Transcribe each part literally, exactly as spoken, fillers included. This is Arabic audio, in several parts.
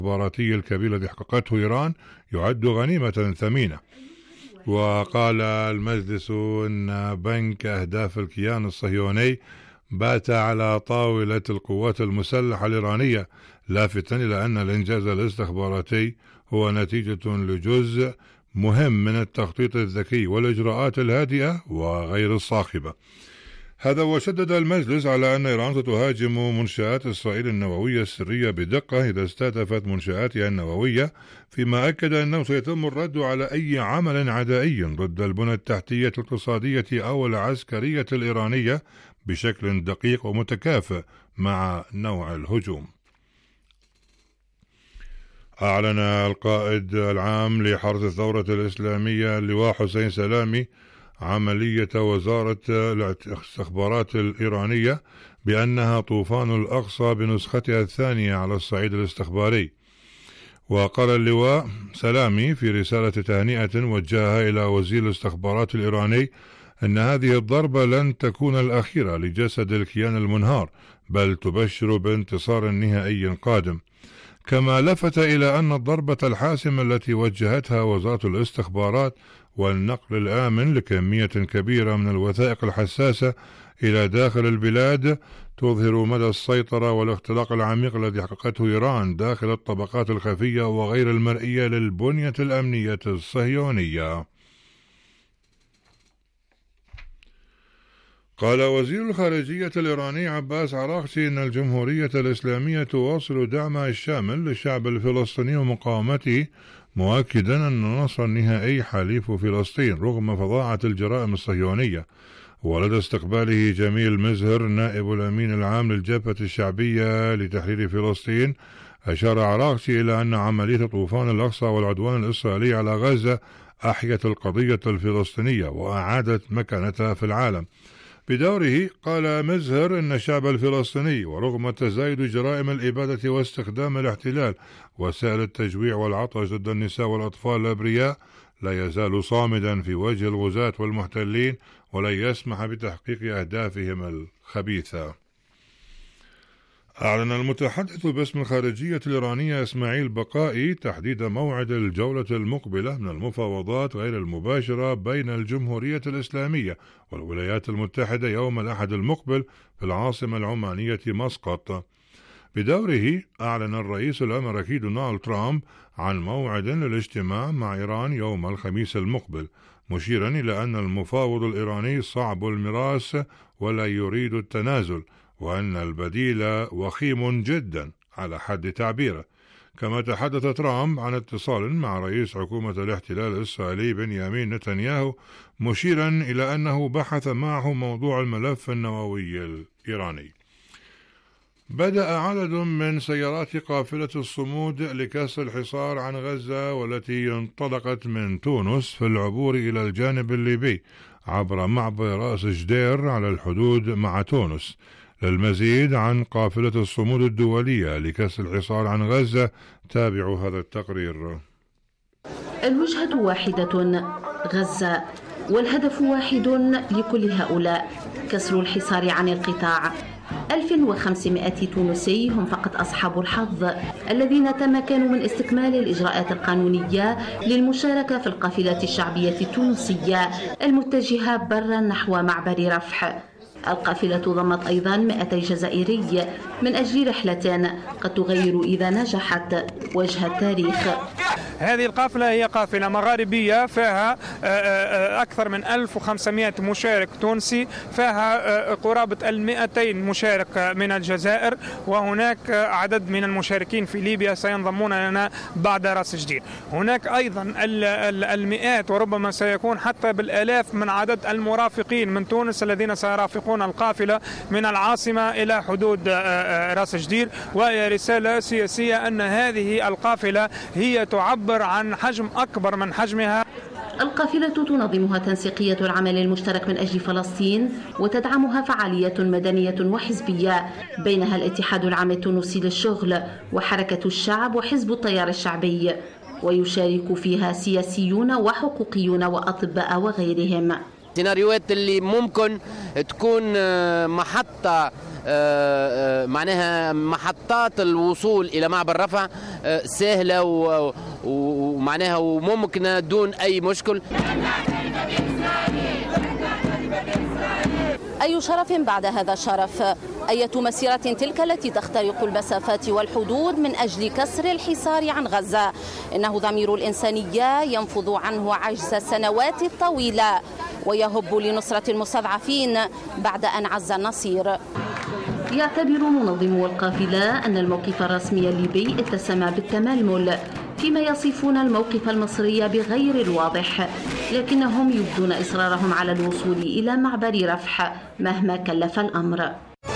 الاستخباراتي الكبير الذي حققته إيران يعد غنيمة ثمينة. وقال المجلس أن بنك أهداف الكيان الصهيوني بات على طاولة القوات المسلحة الإيرانية، لافتا إلى أن الإنجاز الاستخباراتي هو نتيجة لجزء مهم من التخطيط الذكي والإجراءات الهادئة وغير الصاخبة. هذا وشدد المجلس على أن إيران ستهاجم منشآت إسرائيل النووية السرية بدقة إذا استهدفت منشآتها النووية، فيما أكد أنه سيتم الرد على أي عمل عدائي ضد البنى التحتية الاقتصادية أو العسكرية الإيرانية بشكل دقيق ومتكافئ مع نوع الهجوم. أعلن القائد العام لحرس الثورة الإسلامية اللواء حسين سلامي عملية وزارة الاستخبارات الإيرانية بأنها طوفان الأقصى بنسختها الثانية على الصعيد الاستخباري. وقال اللواء سلامي في رسالة تهنئة وجهها إلى وزير الاستخبارات الإيراني أن هذه الضربة لن تكون الأخيرة لجسد الكيان المنهار، بل تبشر بانتصار نهائي قادم. كما لفت إلى أن الضربة الحاسمة التي وجهتها وزارة الاستخبارات والنقل الآمن لكمية كبيرة من الوثائق الحساسة إلى داخل البلاد تظهر مدى السيطرة والاختراق العميق الذي حققته إيران داخل الطبقات الخفية وغير المرئية للبنية الأمنية الصهيونية. قال وزير الخارجية الإيراني عباس عراقچي إن الجمهورية الإسلامية تواصل دعمها الشامل للشعب الفلسطيني ومقاومته، مؤكدا أن النصر النهائي حليف فلسطين رغم فظاعة الجرائم الصهيونية. ولدى استقباله جميل مزهر نائب الأمين العام للجبهة الشعبية لتحرير فلسطين، أشار عراقچي إلى أن عملية طوفان الأقصى والعدوان الإسرائيلي على غزة أحيت القضية الفلسطينية وأعادت مكانتها في العالم. بدوره قال مزهر أن الشعب الفلسطيني ورغم تزايد جرائم الإبادة واستخدام الاحتلال وسائل التجويع والعطش ضد النساء والأطفال الأبرياء لا يزال صامدا في وجه الغزاة والمحتلين ولن يسمح بتحقيق أهدافهم الخبيثة. أعلن المتحدث باسم الخارجية الإيرانية إسماعيل بقائي تحديد موعد الجولة المقبلة من المفاوضات غير المباشرة بين الجمهورية الإسلامية والولايات المتحدة يوم الأحد المقبل في العاصمة العمانية مسقط. بدوره أعلن الرئيس الأمريكي دونالد ترامب عن موعد للاجتماع مع إيران يوم الخميس المقبل، مشيرا إلى أن المفاوض الإيراني صعب المراس ولا يريد التنازل، وأن البديل وخيم جدا على حد تعبيره. كما تحدث ترامب عن اتصال مع رئيس حكومة الاحتلال الإسرائيلي بنيامين نتنياهو، مشيرا إلى أنه بحث معه موضوع الملف النووي الإيراني. بدأ عدد من سيارات قافلة الصمود لكسر الحصار عن غزة والتي انطلقت من تونس في العبور إلى الجانب الليبي عبر معبر رأس جدير على الحدود مع تونس. للمزيد عن قافلة الصمود الدولية لكسر الحصار عن غزة تابعوا هذا التقرير. الوجهة واحدة غزة، والهدف واحد لكل هؤلاء كسر الحصار عن القطاع. ألف وخمسمائة تونسي هم فقط أصحاب الحظ الذين تمكنوا من استكمال الإجراءات القانونية للمشاركة في القافلة الشعبية التونسية المتجهة برا نحو معبر رفح. القافلة ضمت أيضا مئتي جزائري من أجل رحلة قد تغير إذا نجحت وجه التاريخ. هذه القافلة هي قافلة مغاربية فيها أكثر من ألف وخمسمائة مشارك تونسي، فيها قرابة المئتين مشارك من الجزائر، وهناك عدد من المشاركين في ليبيا سينضمون لنا بعد راس جدير. هناك أيضا المئات وربما سيكون حتى بالآلاف من عدد المرافقين من تونس الذين سيرافقون القافلة من العاصمة إلى حدود راس جدير. وهي رسالة سياسية أن هذه القافلة هي تعبر عن حجم أكبر من حجمها. القافلة تنظمها تنسيقية العمل المشترك من أجل فلسطين، وتدعمها فعالية مدنية وحزبية بينها الاتحاد العام التونسي للشغل وحركة الشعب وحزب التيار الشعبي، ويشارك فيها سياسيون وحقوقيون وأطباء وغيرهم. سيناريوهات اللي ممكن تكون محطة معناها محطات الوصول إلى معبر رفح سهلة ومعناها وممكنة دون أي مشكل. أي شرف بعد هذا الشرف؟ أية مسيرة تلك التي تخترق المسافات والحدود من أجل كسر الحصار عن غزة؟ إنه ضمير الإنسانية ينفض عنه عجز السنوات الطويلة ويهب لنصرة المستضعفين بعد أن عز النصير. يعتبر منظمو القافلة أن الموقف الرسمي الليبي اتسم بالتململ، فيما يصفون الموقف المصري بغير الواضح، لكنهم يبدون إصرارهم على الوصول إلى معبر رفح مهما كلف الأمر.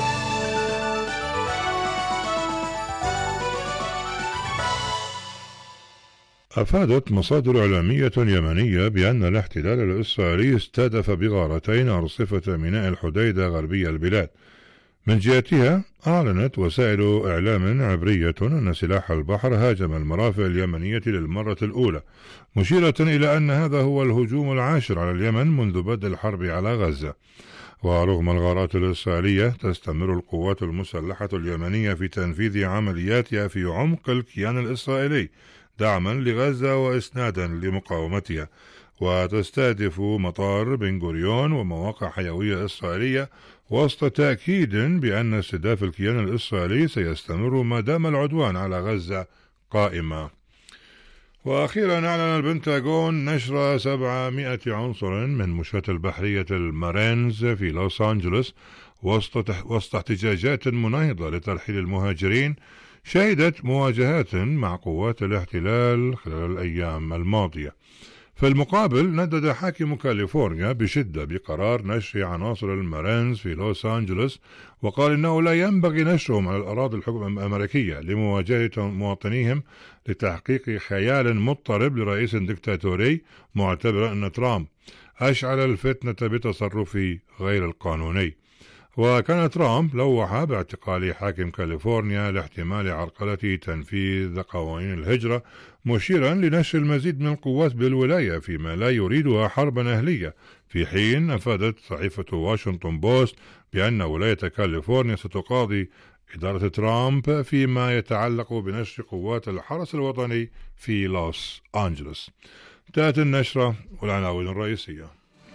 أفادت مصادر إعلامية يمنية بأن الاحتلال الإسرائيلي استهدف بغارتين أرصفة ميناء الحديدة غربي البلاد. من جهتها أعلنت وسائل إعلام عبرية أن سلاح البحر هاجم المرافق اليمنية للمرة الأولى، مشيرة إلى أن هذا هو الهجوم العاشر على اليمن منذ بدء الحرب على غزة. ورغم الغارات الإسرائيلية تستمر القوات المسلحة اليمنية في تنفيذ عملياتها في عمق الكيان الإسرائيلي دعما لغزة وإسنادا لمقاومتها، وتستهدف مطار بن غوريون ومواقع حيوية إسرائيلية، وسط تأكيد بأن استهداف الكيان الإسرائيلي سيستمر ما دام العدوان على غزة قائمة. وأخيرا أعلن البنتاغون نشر سبعمائة عنصر من مشاة البحرية المارينز في لوس أنجلوس وسط احتجاجات مناهضة لترحيل المهاجرين شهدت مواجهات مع قوات الاحتلال خلال الأيام الماضية. في المقابل ندد حاكم كاليفورنيا بشدة بقرار نشر عناصر المارينز في لوس أنجلوس، وقال إنه لا ينبغي نشرهم على الأراضي الأمريكية لمواجهة مواطنيهم لتحقيق خيال مضطرب لرئيس ديكتاتوري، معتبرا أن ترامب أشعل الفتنة بتصرفه غير القانوني. وكان ترامب لوح باعتقال حاكم كاليفورنيا لاحتمال عرقلة تنفيذ قوانين الهجرة، مشيرا لنشر المزيد من القوات بالولاية فيما لا يريدها حربا أهلية، في حين أفادت صحيفة واشنطن بوست بأن ولاية كاليفورنيا ستقاضي إدارة ترامب فيما يتعلق بنشر قوات الحرس الوطني في لوس أنجلوس. تأتي النشرة والعناوين الرئيسية.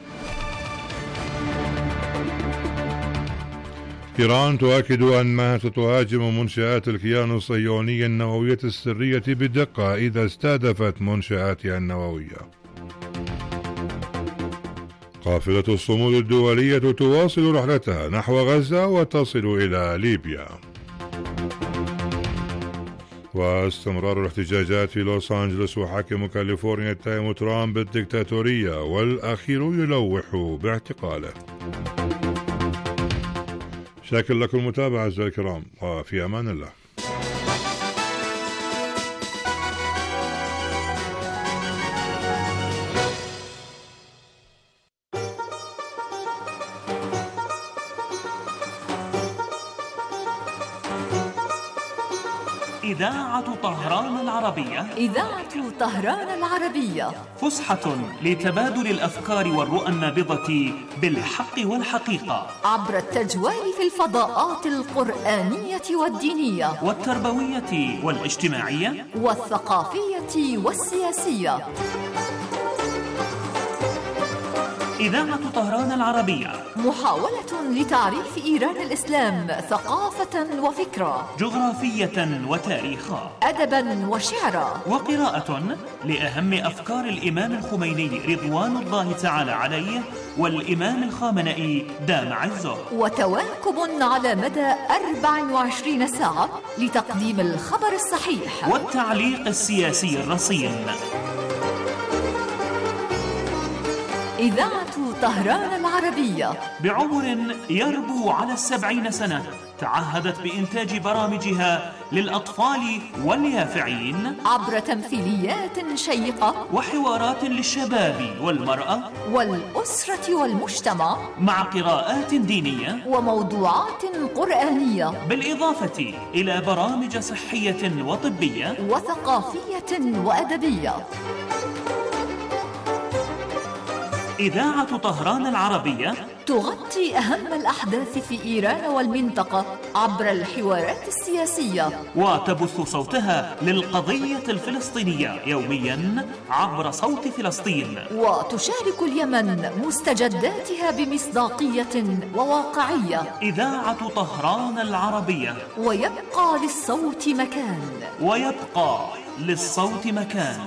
إيران تؤكد أنها ستهاجم منشآت الكيان الصهيوني النووية السرية بدقة إذا استهدفت منشآتها النووية. قافلة الصمود الدولية تواصل رحلتها نحو غزة وتصل إلى ليبيا. واستمرار الاحتجاجات في لوس أنجلوس وحاكم كاليفورنيا يتهم ترامب بالديكتاتورية والأخير يلوح باعتقاله. شاكر لكم المتابعة أعزائي الكرام، وفي أمان الله. إذاعة طهران العربية. إذاعة طهران العربية فسحة لتبادل الأفكار والرؤى النابضة بالحق والحقيقة عبر التجوال في الفضاءات القرآنية والدينية والتربوية والاجتماعية والثقافية والسياسية. إذاعة طهران العربية محاولة لتعريف إيران الإسلام ثقافة وفكرة، جغرافية وتاريخا، أدبا وشعرا، وقراءة لأهم أفكار الإمام الخميني رضوان الله تعالى عليه والإمام الخامنئي دام عزه، وتواكب على مدى أربع وعشرين ساعة لتقديم الخبر الصحيح والتعليق السياسي الرصين. إذاعة طهران العربية بعمر يربو على السبعين سنة تعهدت بإنتاج برامجها للأطفال واليافعين عبر تمثيليات شيقة وحوارات للشباب والمرأة والأسرة والمجتمع مع قراءات دينية وموضوعات قرآنية، بالإضافة إلى برامج صحية وطبية وثقافية وأدبية. إذاعة طهران العربية تغطي أهم الأحداث في إيران والمنطقة عبر الحوارات السياسية، وتبث صوتها للقضية الفلسطينية يوميا عبر صوت فلسطين، وتشارك اليمن مستجداتها بمصداقية وواقعية. إذاعة طهران العربية، ويبقى للصوت مكان، ويبقى للصوت مكان.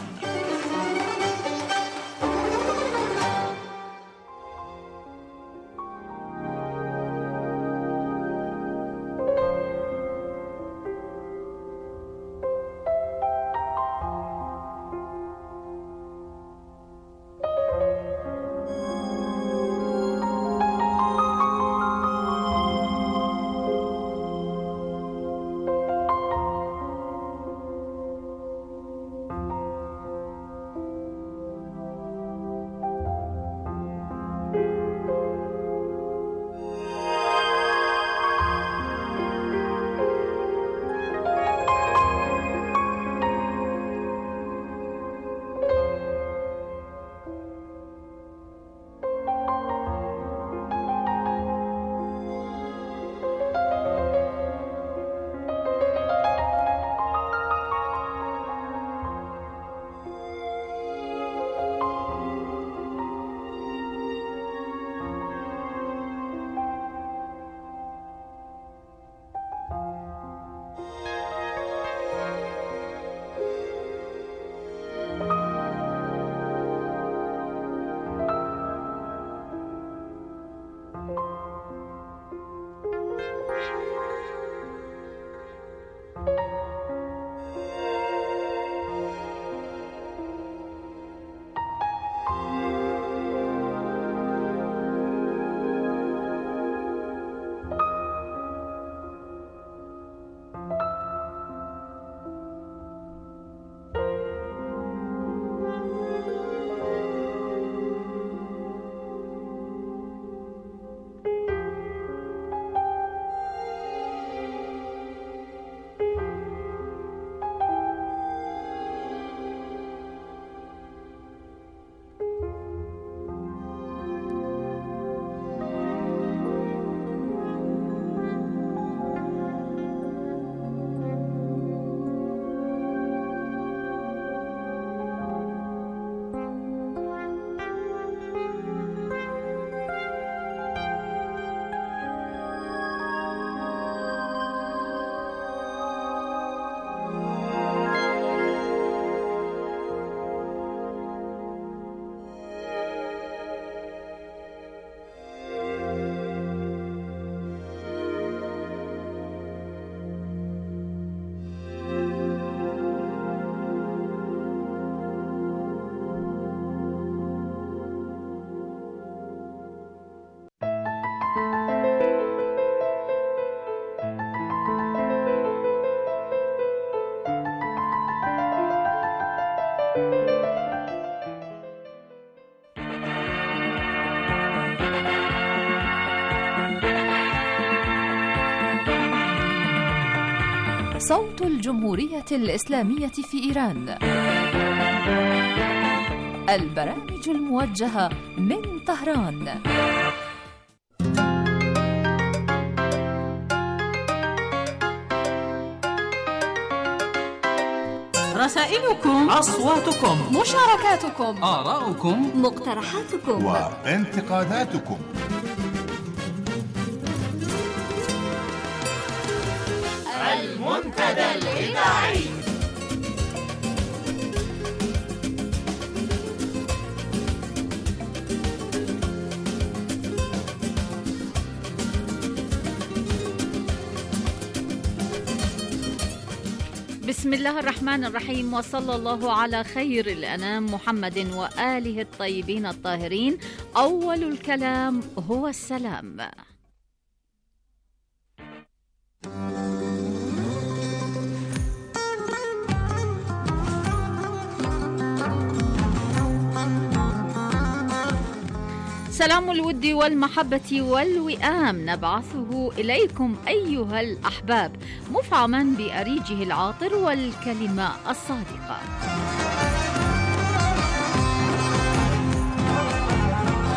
صوت الجمهورية الإسلامية في إيران، البرامج الموجهة من طهران. رسائلكم، أصواتكم، مشاركاتكم، آراؤكم، مقترحاتكم وانتقاداتكم. المنتدى الإذاعي. بسم الله الرحمن الرحيم، وصلى الله على خير الأنام محمد وآله الطيبين الطاهرين. أول الكلام هو السلام. سلام الود والمحبة والوئام نبعثه إليكم أيها الأحباب، مفعما بأريجه العاطر والكلمة الصادقة.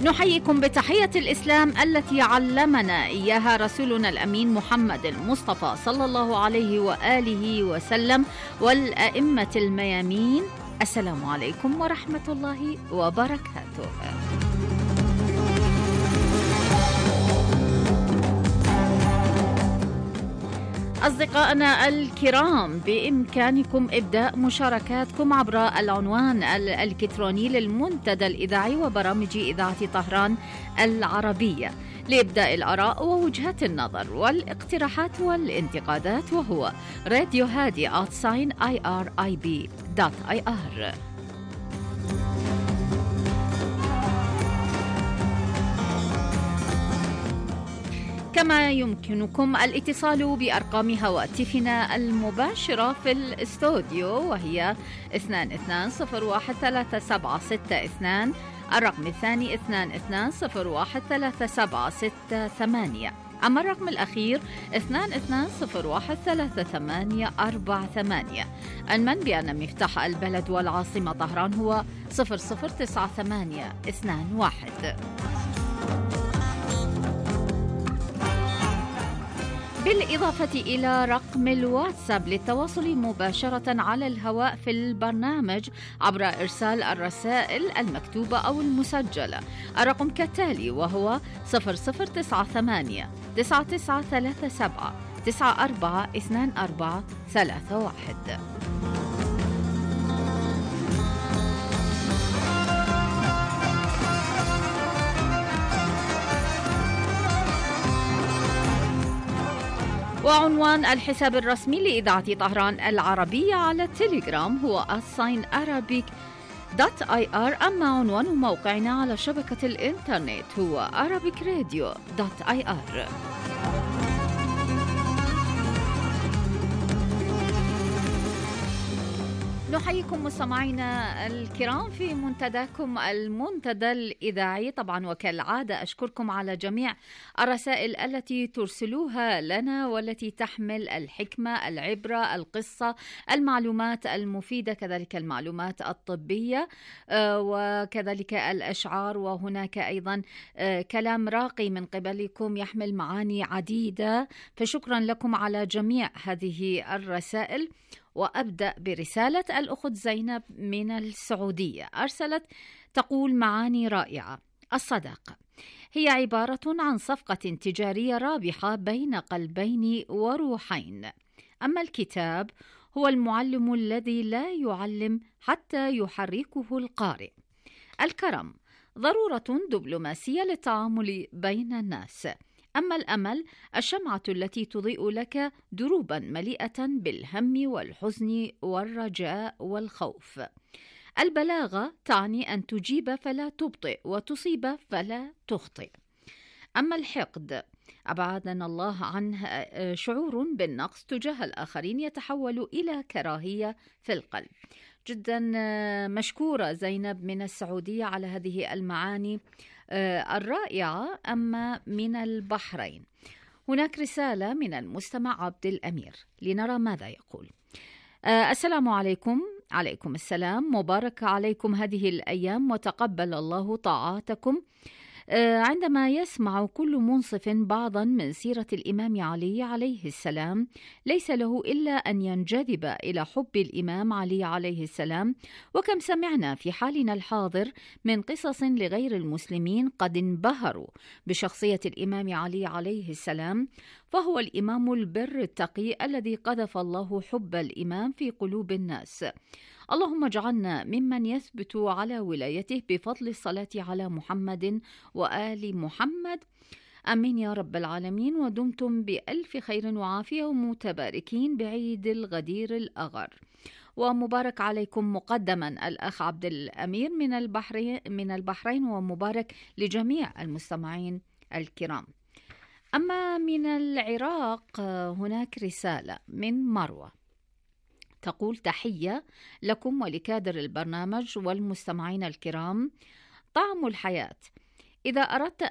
نحييكم بتحية الإسلام التي علمنا إياها رسولنا الأمين محمد المصطفى صلى الله عليه وآله وسلم والأئمة الميامين. السلام عليكم ورحمة الله وبركاته. أصدقائنا الكرام، بإمكانكم إبداء مشاركاتكم عبر العنوان الإلكتروني للمنتدى الإذاعي وبرامج إذاعة طهران العربية لإبداء الآراء ووجهات النظر والاقتراحات والانتقادات، وهو راديو هادي آت ساين آي آر آي بي دوت آي آر. كما يمكنكم الاتصال بأرقام هواتفنا المباشرة في الاستوديو، وهي اثنان اثنان صفر واحد ثلاثة سبعة ستة اثنان، الرقم الثاني اثنان اثنان صفر واحد ثلاثة سبعة ستة ثمانية، أما الرقم الأخير اثنان اثنان صفر واحد ثلاثة ثمانية أربعة ثمانية. علما بأن مفتاح البلد والعاصمة طهران هو صفر صفر تسعة ثمانية اثنان واحد. بالإضافة إلى رقم الواتساب للتواصل مباشرة على الهواء في البرنامج عبر إرسال الرسائل المكتوبة أو المسجلة. الرقم كالتالي، وهو صفر صفر تسعة ثمانية تسعة تسعة ثلاثة سبعة تسعة أربعة اثنان أربعة ثلاثة واحد. وعنوان الحساب الرسمي لإذاعة طهران العربية على التليجرام هو الساين أرابيك دوت آي آر، أما عنوان موقعنا على شبكة الإنترنت هو أرابيك راديو دوت آي آر. نحييكم مستمعينا الكرام في منتداكم المنتدى الإذاعي. طبعا وكالعادة أشكركم على جميع الرسائل التي ترسلوها لنا والتي تحمل الحكمة، العبرة، القصة، المعلومات المفيدة، كذلك المعلومات الطبية وكذلك الأشعار، وهناك أيضا كلام راقي من قبلكم يحمل معاني عديدة، فشكرا لكم على جميع هذه الرسائل. وأبدأ برسالة الأخت زينب من السعودية، أرسلت تقول: معاني رائعة. الصداقة هي عبارة عن صفقة تجارية رابحة بين قلبين وروحين، أما الكتاب هو المعلم الذي لا يعلم حتى يحركه القارئ. الكرم ضرورة دبلوماسية للتعامل بين الناس، أما الأمل الشمعة التي تضيء لك دروبا مليئة بالهم والحزن والرجاء والخوف. البلاغة تعني أن تجيب فلا تبطئ وتصيب فلا تخطئ. أما الحقد أبعدنا الله عنه شعور بالنقص تجاه الآخرين يتحول إلى كراهية في القلب. جدا مشكورة زينب من السعودية على هذه المعاني الرائعة. أما من البحرين هناك رسالة من المستمع عبد الأمير، لنرى ماذا يقول. السلام عليكم. عليكم السلام، مبارك عليكم هذه الأيام وتقبل الله طاعاتكم. عندما يسمع كل منصف بعضا من سيرة الإمام علي عليه السلام ليس له إلا أن ينجذب إلى حب الإمام علي عليه السلام، وكم سمعنا في حالنا الحاضر من قصص لغير المسلمين قد انبهروا بشخصية الإمام علي عليه السلام، فهو الإمام البر التقي الذي قذف الله حب الإمام في قلوب الناس. اللهم اجعلنا ممن يثبت على ولايته بفضل الصلاة على محمد وآل محمد، آمين يا رب العالمين. ودمتم بألف خير وعافية ومتباركين بعيد الغدير الأغر. ومبارك عليكم مقدما الأخ عبد الأمير من البحرين من البحرين ومبارك لجميع المستمعين الكرام. أما من العراق هناك رسالة من مروة تقول: تحية لكم ولكادر البرنامج والمستمعين الكرام. طعم الحياة، إذا أردت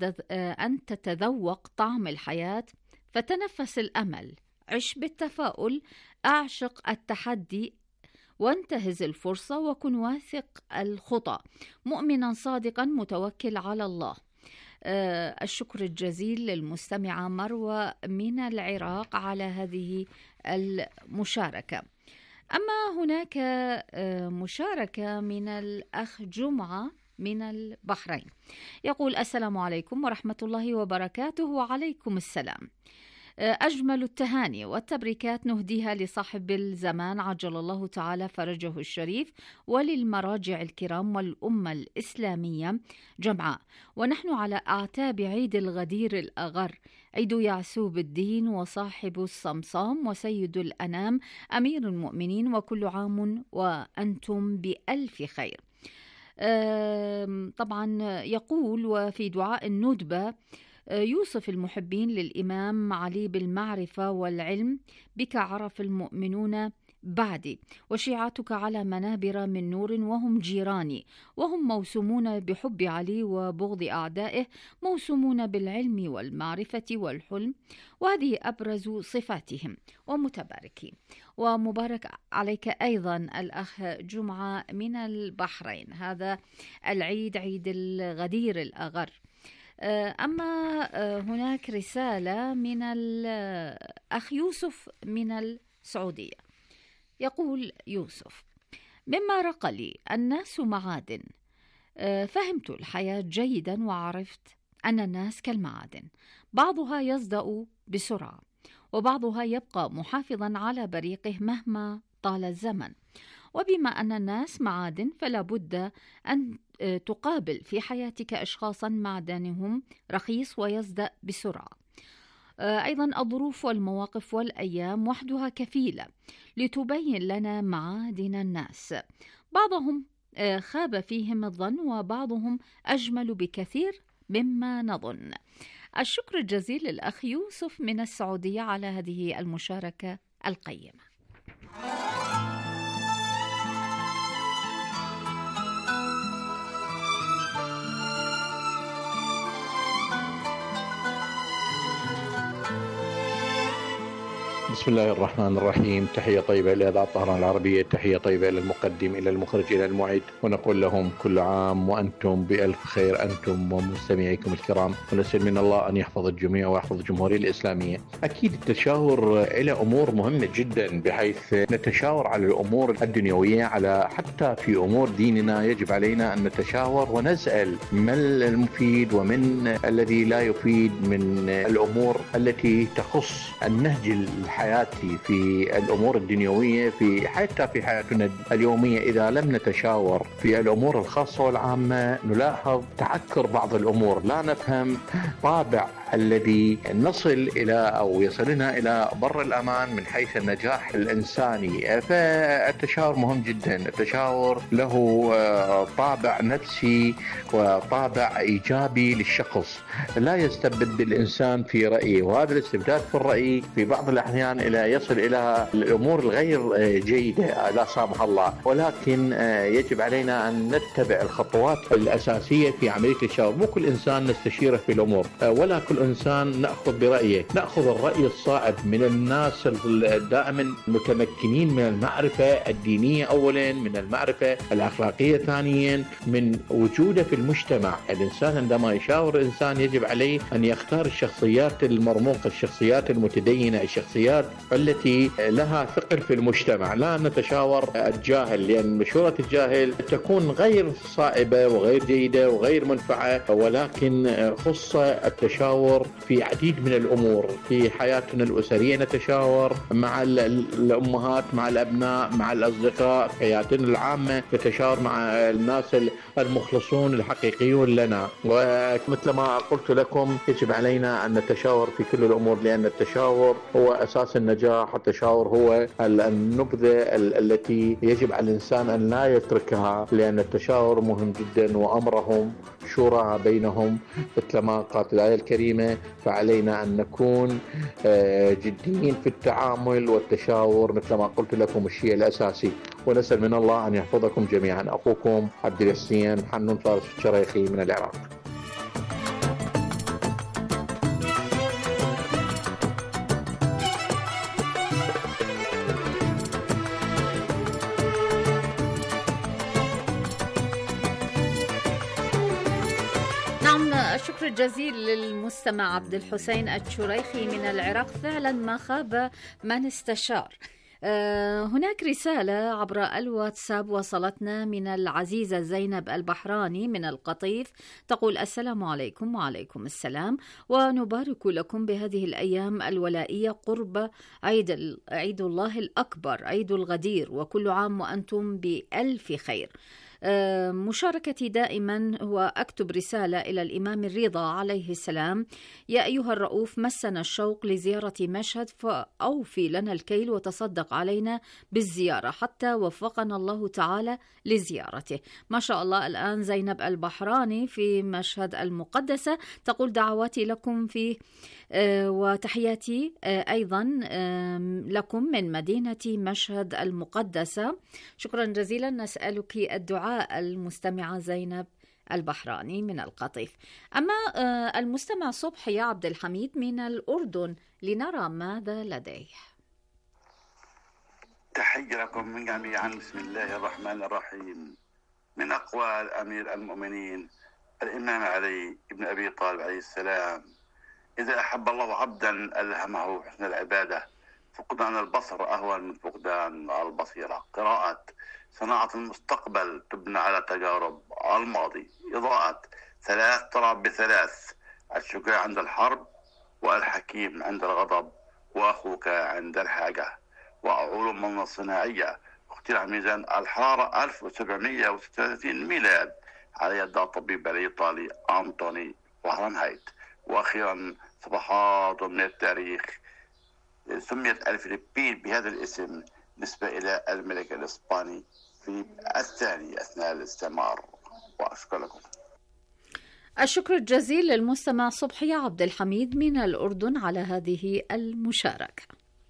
أن تتذوق طعم الحياة فتنفس الأمل، عش بالتفاؤل، أعشق التحدي وانتهز الفرصة وكن واثق الخطى مؤمنا صادقا متوكل على الله. آه الشكر الجزيل للمستمعة مروة من العراق على هذه المشاركة. أما هناك آه مشاركة من الأخ جمعة من البحرين، يقول: السلام عليكم ورحمة الله وبركاته. وعليكم السلام. أجمل التهاني والتبريكات نهديها لصاحب الزمان عجل الله تعالى فرجه الشريف، وللمراجع الكرام والأمة الإسلامية جمعاء، ونحن على أعتاب عيد الغدير الأغر، عيد يعسوب الدين وصاحب الصمصام وسيد الأنام أمير المؤمنين، وكل عام وأنتم بألف خير. طبعا يقول: وفي دعاء الندبة يوصف المحبين للإمام علي بالمعرفة والعلم: بك عرف المؤمنون بعدي، وشيعتك على منابر من نور، وهم جيراني، وهم موسومون بحب علي وبغض أعدائه، موسومون بالعلم والمعرفة والحلم، وهذه أبرز صفاتهم ومتباركين. ومبارك عليك أيضا الأخ جمعة من البحرين، هذا العيد عيد الغدير الأغر. أما هناك رسالة من الأخ يوسف من السعودية، يقول يوسف: مما رقى لي الناس معادن، فهمت الحياة جيدا وعرفت أن الناس كالمعادن، بعضها يصدأ بسرعة وبعضها يبقى محافظا على بريقه مهما طال الزمن، وبما أن الناس معادن فلا بد أن تقابل في حياتك أشخاصا معدنهم رخيص ويصدأ بسرعة. أيضا الظروف والمواقف والأيام وحدها كفيلة لتبين لنا معادن الناس، بعضهم خاب فيهم الظن وبعضهم أجمل بكثير مما نظن. الشكر الجزيل للأخ يوسف من السعودية على هذه المشاركة القيمة. بسم الله الرحمن الرحيم. تحية طيبة إلى إذاعة طهران العربية، تحية طيبة إلى المقدم، إلى المخرج، إلى المعد، ونقول لهم كل عام وأنتم بألف خير أنتم ومستمعيكم الكرام، ونسأل من الله أن يحفظ الجميع ويحفظ الجمهورية الإسلامية. أكيد التشاور إلى أمور مهمة جدا، بحيث نتشاور على الأمور الدنيوية، على حتى في أمور ديننا يجب علينا أن نتشاور ونسأل ما المفيد ومن الذي لا يفيد من الأمور التي تخص النهج الحياتي في الأمور الدنيوية، في حتى في حياتنا اليومية. إذا لم نتشاور في الأمور الخاصة والعامة نلاحظ تعكر بعض الأمور، لا نفهم طابع الذي نصل إلى أو يصلنا إلى بر الأمان من حيث النجاح الإنساني. فالتشاور مهم جدا، التشاور له طابع نفسي وطابع إيجابي للشخص، لا يستبد الإنسان في رأيه، وهذا الاستبداد في الرأي في بعض الأحيان إلى يصل إلى الأمور الغير جيدة لا سامح الله. ولكن يجب علينا أن نتبع الخطوات الأساسية في عملية التشاور. مو كل إنسان نستشيره في الأمور، ولا كل إنسان نأخذ برأيه، نأخذ الرأي الصائب من الناس دائما متمكنين من المعرفة الدينية أولا، من المعرفة الأخلاقية ثانيا، من وجوده في المجتمع. الإنسان عندما يشاور إنسان يجب عليه أن يختار الشخصيات المرموقة، الشخصيات المتدينة، الشخصيات التي لها ثقل في المجتمع. لا نتشاور الجاهل، لأن مشورة الجاهل تكون غير صائبة وغير جيدة وغير منفعة، ولكن خص التشاور في عديد من الأمور في حياتنا الأسرية. نتشاور مع الأمهات، مع الأبناء، مع الأصدقاء، في حياتنا العامة نتشاور مع الناس المخلصون الحقيقيون لنا. ومثل ما قلت لكم يجب علينا أن نتشاور في كل الأمور، لأن التشاور هو أساس النجاح، التشاور هو النبذة التي يجب على الإنسان أن لا يتركها، لأن التشاور مهم جدا، وأمرهم شورى بينهم مثل ما قالت الآية الكريمة. فعلينا أن نكون جديين في التعامل والتشاور مثل ما قلت لكم الشيء الأساسي، ونسأل من الله أن يحفظكم جميعا. أخوكم عبد اليسين حنون فارس الشريخي من العراق. الشكر الجزيل للمستمع عبد الحسين الشريخي من العراق. فعلا ما خاب من استشار. هناك رسالة عبر الواتساب وصلتنا من العزيزة زينب البحراني من القطيف، تقول: السلام عليكم. وعليكم السلام، ونبارك لكم بهذه الأيام الولائية قرب عيد عيد الله الأكبر، عيد الغدير، وكل عام وأنتم بألف خير. مشاركتي دائما هو أكتب رسالة إلى الإمام الرضا عليه السلام: يا أيها الرؤوف، مسنا الشوق لزيارة مشهد، فأوفي لنا الكيل وتصدق علينا بالزيارة حتى وفقنا الله تعالى لزيارته. ما شاء الله. الآن زينب البحراني في مشهد المقدسة، تقول: دعواتي لكم فيه وتحياتي أيضا لكم من مدينة مشهد المقدسة. شكرا جزيلا. نسألك الدعاء المستمعة زينب البحراني من القطيف. أما المستمع صبحي عبد الحميد من الأردن، لنرى ماذا لديه. تحية لكم من جميعا. بسم الله الرحمن الرحيم. من أقوال أمير المؤمنين الإمام علي بن أبي طالب عليه السلام: إذا أحب الله عبدا ألهمه حسن العبادة، فقدان البصر أهون من فقدان البصيرة. قراءة: صناعة المستقبل تبنى على تجارب الماضي. إضاءة: ثلاث ترى بثلاث، الشجاع عند الحرب، والحكيم عند الغضب، وأخوك عند الحاجة. وعلوم الصناعية: اخترع ميزان الحرارة ألف وسبعمائة وستة وثلاثين ميلاد على يد الطبيب الإيطالي أنطوني فahrenheit. وأخيرا صفحات من التاريخ: سميت الفلبين بهذا الاسم نسبة إلى الملك الإسباني فيليب الثاني أثناء الاستعمار. وأشكر لكم. الشكر الجزيل للمستمع صبحي عبد الحميد من الأردن على هذه المشاركة.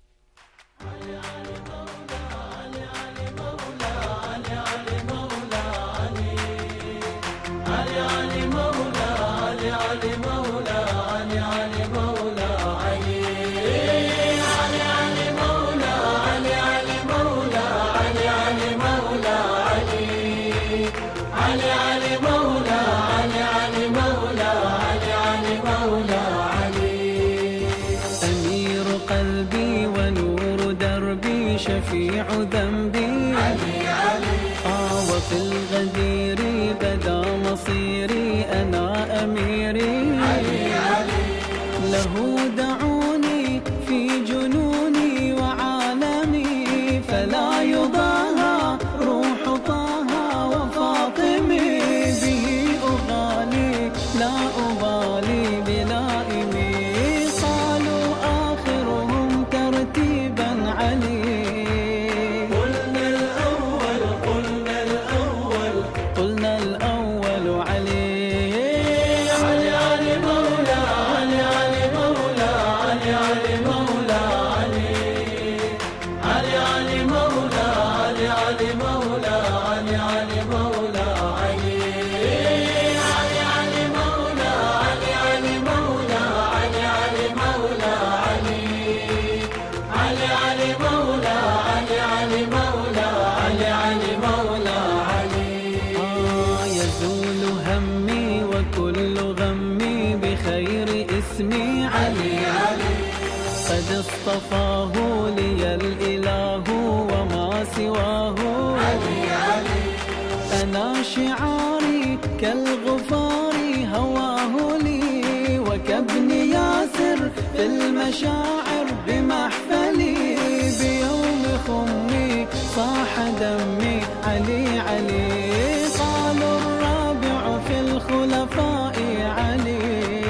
شفيع ذنبي علي علي آه وفي الغدير بدا مصيري، أنا أميري علي علي. له دعوني في جنوني وعالمي، فلا يضاهى روح طه وفاطمي. به أغالي لا أبالي بلائمي، قالوا آخرهم ترتيبا علي. اصطفاه لي الإله وما سواه علي علي. أنا شعاري كالغفار هواه لي، وكابن ياسر في المشاعر بمحفلي. بيوم خمي صاح دمي علي علي، قالوا الرابع في الخلفاء علي.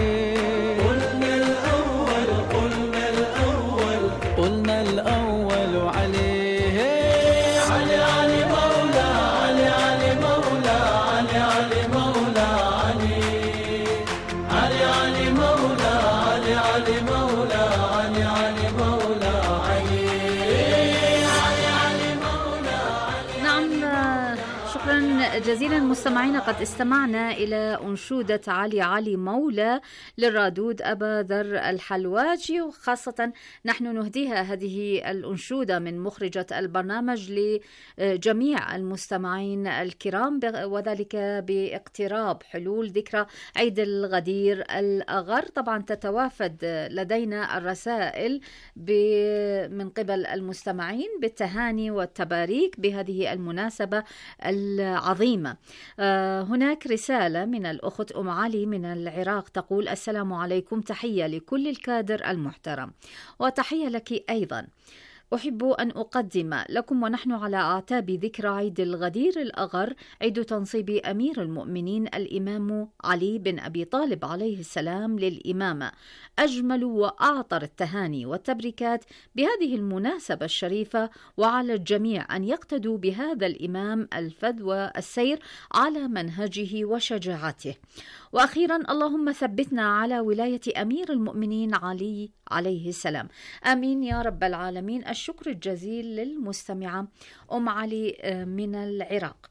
قلنا الأول عليه علي علي مولى علي علي مولى علي علي مولى علي علي علي مولى علي علي مولى علي علي مولى علي علي علي مولى. نعم، شكرا جزيلا مستمعينا. قد استمعنا إلى أنشودة علي علي مولى للرادود أبا ذر الحلواجي، وخاصة نحن نهديها هذه الأنشودة من مخرجة البرنامج لجميع المستمعين الكرام، وذلك باقتراب حلول ذكرى عيد الغدير الأغر. طبعا تتوافد لدينا الرسائل من قبل المستمعين بالتهاني والتباريك بهذه المناسبة العظيمة. هناك رسالة من الأخت أم علي من العراق تقول: السلام عليكم، تحية لكل الكادر المحترم وتحية لك أيضا. أحب أن أقدم لكم ونحن على أعتاب ذكرى عيد الغدير الأغر، عيد تنصيب أمير المؤمنين الإمام علي بن أبي طالب عليه السلام للإمامة، أجمل وأعطر التهاني والتبريكات بهذه المناسبة الشريفة، وعلى الجميع أن يقتدوا بهذا الإمام الفذ والسير على منهجه وشجاعته. وأخيرا اللهم ثبتنا على ولاية أمير المؤمنين علي عليه السلام، آمين يا رب العالمين. الشكر الجزيل للمستمعة أم علي من العراق.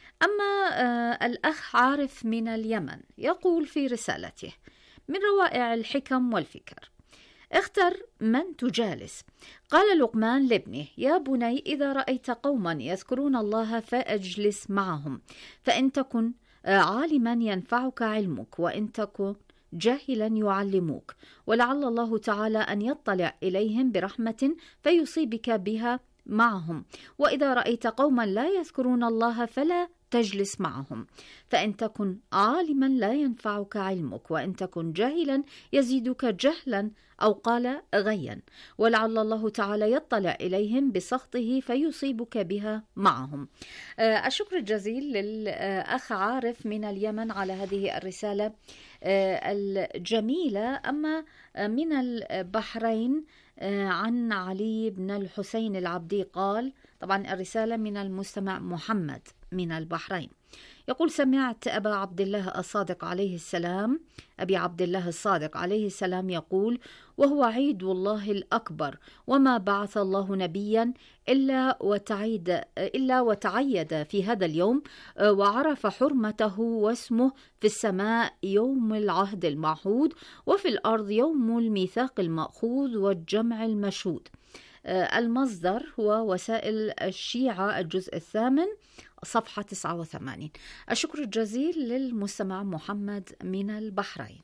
أما الأخ عارف من اليمن يقول في رسالته: من روائع الحكم والفكر، اختر من تجالس. قال لقمان لابنه: يا بني إذا رأيت قوما يذكرون الله فأجلس معهم، فإن تكن عالما ينفعك علمك، وإن تكن جاهلا يعلموك، ولعل الله تعالى أن يطلع إليهم برحمة فيصيبك بها معهم. وإذا رأيت قوما لا يذكرون الله فلا تجلس معهم، فإن تكن عالما لا ينفعك علمك، وإن تكن جاهلا يزيدك جهلا، أو قال غيا، ولعل الله تعالى يطلع إليهم بسخطه فيصيبك بها معهم. الشكر الجزيل للأخ عارف من اليمن على هذه الرسالة الجميلة. أما من البحرين عن علي بن الحسين العبدي قال، طبعا الرسالة من المستمع محمد من البحرين، يقول: سمعت أبا عبد الله الصادق عليه السلام أبي عبد الله الصادق عليه السلام يقول: وهو عيد الله الأكبر، وما بعث الله نبيا إلا وتعيد إلا وتعيد في هذا اليوم، وعرف حرمته واسمه في السماء يوم العهد المعهود، وفي الأرض يوم الميثاق المأخوذ والجمع المشهود. المصدر هو وسائل الشيعة الجزء الثامن صفحة تسعة وثمانين. الشكر الجزيل للمستمع محمد من البحرين.